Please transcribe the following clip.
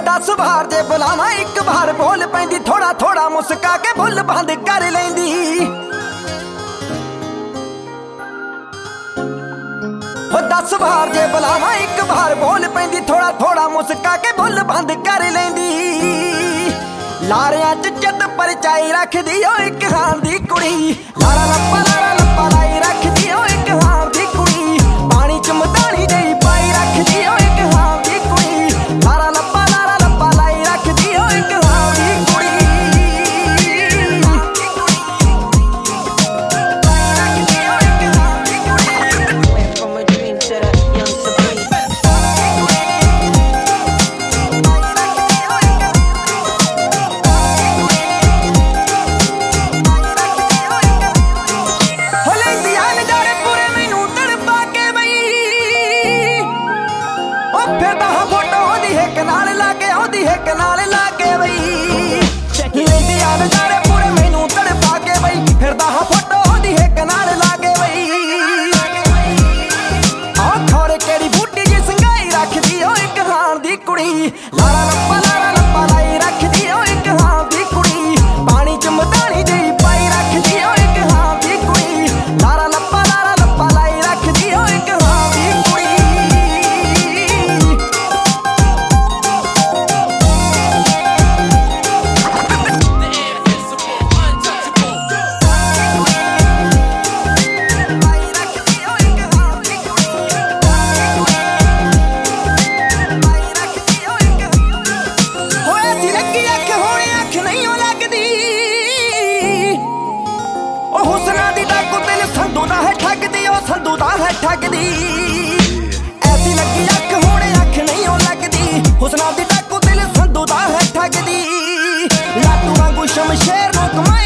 10 ਵਾਰ ਜੇ ਬੁਲਾਵਾਂ ਇੱਕ ਵਾਰ ਬੋਲ ਪੈਂਦੀ, ਥੋੜਾ ਥੋੜਾ ਮੁਸਕਾ ਕੇ ਬੁੱਲ ਬੰਦ ਕਰ ਲੈਂਦੀ। ਹੋ 10 ਵਾਰ ਜੇ ਬੁਲਾਵਾਂ ਇੱਕ ਵਾਰ ਬੋਲ ਪੈਂਦੀ, ਥੋੜਾ ਥੋੜਾ ਮੁਸਕਾ ਕੇ ਬੁੱਲ ਬੰਦ ਕਰ ਲੈਂਦੀ। ਲਾਰਿਆਂ ਚ ਜਦ ਪਰਚਾਈ ਰੱਖਦੀ ਓ ਇੱਕ ਹਾਂ ਦੀ ਕੁੜੀ, ਲਾਰਾ ਲੱਪਾ ਲਾਈ ਰੱਖਦੀ ਓ ਇੱਕ ਹਾਂ ਦੀ ਕੁੜੀ। ਪਾਣੀ ਚ ਮਧਾਣੀ ਜਿਹੀ ਪਾਈ ਰੱਖਦੀ ਓ ਇੱਕ ਹਾਂ ਦੀ ਕੁੜੀ, ਲਾਰਾ ਲੱਪਾ ਲਾਈ ਰੱਖਦੀ ਓ ਇੱਕ ਹਾਂ ਦੀ ਕੁੜੀ। ਫਿਰਦਾ ਹਾਂ ਫੋਟੋ ਉਹਦੀ ਹਿੱਕ ਨਾਲ ਲਾ ਕੇ, ਉਹਦੀ ਹਿੱਕ ਨਾਲ ਲਾ ਕੇ ਬਈ। ਲੈਂਦੀ ਆ ਨਜ਼ਾਰੇ ਪੂਰੇ ਮੈਨੂੰ ਤੜਪਾ ਕੇ ਬਈ, ਫਿਰਦਾ ਹਾਂ ਫੋਟੋ ਉਹਦੀ ਹਿੱਕ ਨਾਲ ਲਾ ਕੇ ਬਈ। ਆਹ ਖੌਰੇ ਕਿਹੜੀ ਬੂਟੀ ਜੀ ਸੰਘਾਈ ਰੱਖਦੀ ਓ ਇੱਕ ਹਾਂ ਦੀ ਕੁੜੀ, ਲਾਰਾ ਲੱਪਾ ਲਾਈ ਰੱਖਦੀ ਓ ਇੱਕ ਹਾਂ ਦੀ ਕੁੜੀ। ਪਾਣੀ ਚ ਮਧਾਣੀ ਜਿਹੀ ਪਾਈ ਰੱਖਦੀ ਓ ਇੱਕ ਹਾਂ ਦੀ ਕੁੜੀ, ਲਾਰਾ ਲੱਪਾ ਲਾਈ ਰੱਖਦੀ ਓ ਇੱਕ ਹਾਂ ਦੀ ਕੁੜੀ। ਸੰਧੂ ਦਾ ਹੈ ਠੱਗਦੀ, ਐਸੀ ਲੱਗੀ ਅੱਖ ਹੁਣ ਅੱਖ ਨਹੀਂ ਉਹ ਲੱਗਦੀ। ਹੁਸਨਾ ਦੀ ਡਾਕੂ ਦਿਲ ਸੰਧੂ ਦਾ ਹੈ ਠੱਗਦੀ, ਲਾਟੂ ਵਾਂਗੂ ਸ਼ਮਸ਼ੇਰ ਨੂੰ